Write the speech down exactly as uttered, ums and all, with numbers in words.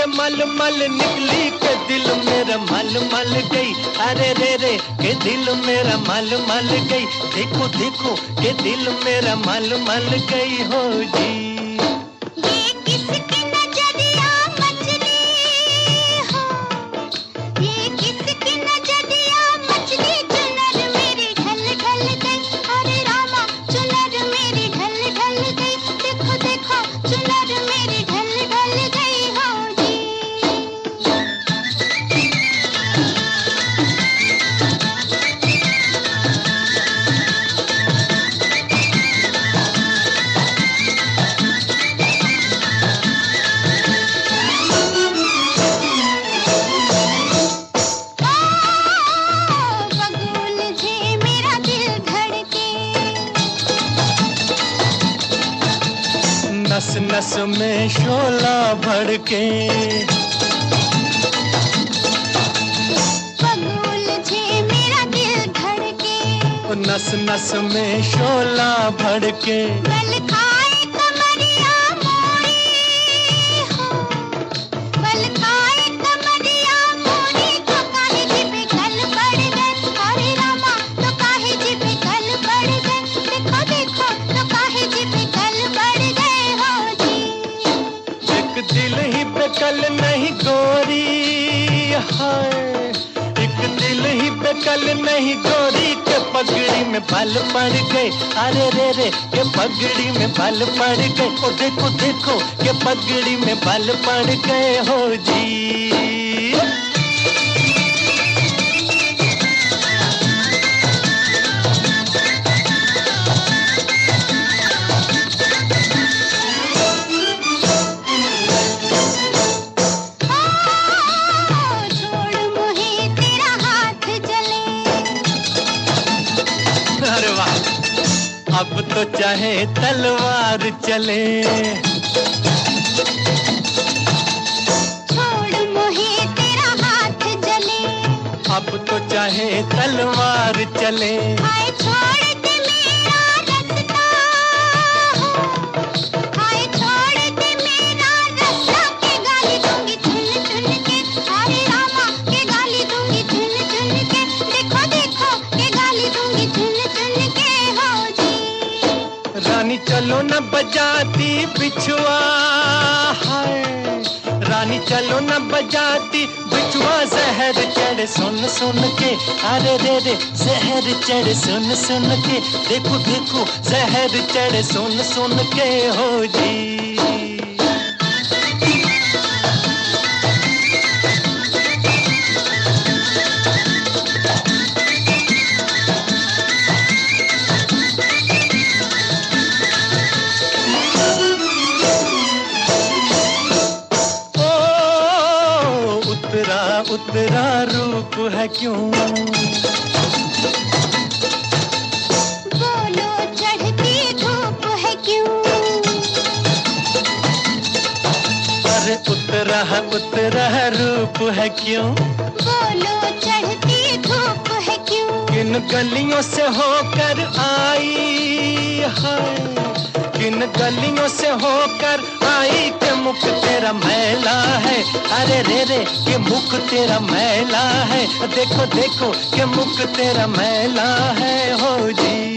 के मल मल निकली के दिल मेरा मल मल गई। अरे रे रे के दिल मेरा मल मल गई। देखो देखो के दिल मेरा मल मल गई हो जी। नस नस में शोला भड़के, बगुल छे मेरा दिल धड़के। नस नस में शोला भड़के, बल खाए कमरिया मोरी हो, बल खाए कमरिया मोरी। तो काहे जिबे गल पड़ गए, अरे रामा तो काहे जिबे गल पड़ गए। देखो देखो तो काहे जिबे गल पड़ गए। दिल ही बेकल नहीं गोरी, हाय एक दिल ही बेकल नहीं गोरी के पगड़ी में बाल पड़ गए। अरे रे रे के पगड़ी में बाल पड़ गए। ओ देखो देखो के पगड़ी में बाल पड़ गए हो जी। अब तो चाहे तलवार चले, छोड़ मोहे तेरा हाथ जले। अब तो चाहे तलवार चले, हाय छोड़ दे मेरा रास्ता हो, हाय छोड़ दे मेरा रास्ता। के गाली दूंगी चुन चुन के, अरे रामा के गाली दूंगी चुन चुन के। देखो देखो के गाली दूंगी चुन चुन के हो जी। रानी चलो न बजाती बिछुआ, हाय रानी चलो न बजाती बिछुआ। जहर चढ़ सुन सुन के, अरे रे रे जहर चढ़ सुन सुन के। देखो देखो जहर चढ़ सुन सुन के हो जी। उतरा रूप है क्यों, बोलो चढ़ती धूप है क्यों। अरे उतरा उतरा रूप है क्यों, बोलो चढ़ती धूप है क्यों। किन गलियों से होकर आई, हाय किन गलियों से होकर आई के मुख तेरा मैला है। अरे रे रे के मुख तेरा मैला है। देखो देखो के मुख तेरा मैला है हो जी।